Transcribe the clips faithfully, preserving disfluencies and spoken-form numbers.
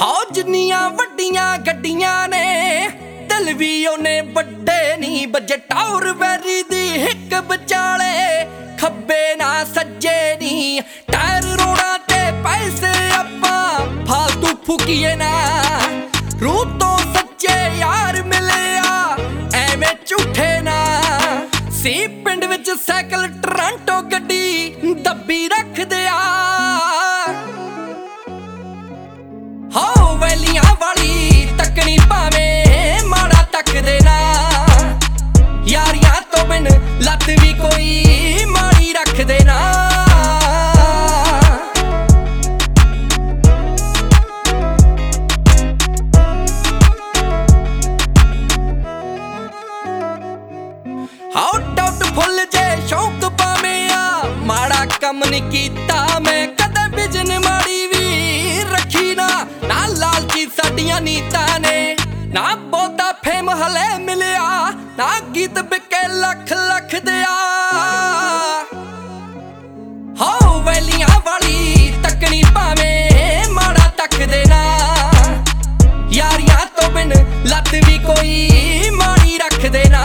हाँ जिन्नियां वड्डियां गड्डियां ने दिल भी ओने बड्डे नी बजे टावर वैरी दी हिक बचाले खब्बे ना सज्जे नी टायर रोड़ा ते पैसे अप्पा फालतू फूकीए ना रूह तो सच्चे यार मिले आ एवें झूठे ना सी पिंड विच साइकिल टोरंटो गड्डी दब्बी रख दिया हाँ वैलियां वाली तकनी भावे माड़ा तक देना यारियां तो बिन लत भी कोई माड़ी रख देना हाँ डाउट फुल जे शौक पावे आ माड़ा कम नहीं कीता मैं कदे बिजन माड़ी भी रखी ना ना लालची साडियां नीतां ने ना बहुता फेम हले मिलिया ना गीत बिके लख लख दिया हाँ वैलियां वाली तकनी भावे माड़ा तक देना यारियां तो बिन लत भी कोई माड़ी रख देना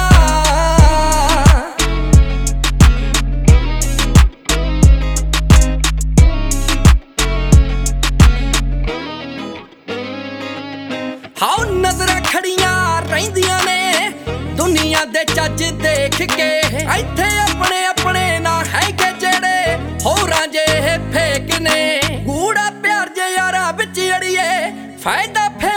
हाँ नजरां खड़ियां रहिंदियां ने दुनिया दे चज देख के इत्थे अपने अपने ना हैगे जेड़े होरां जे फेक ने गूड़ा प्यार जे यारां विच अड़िए फायदा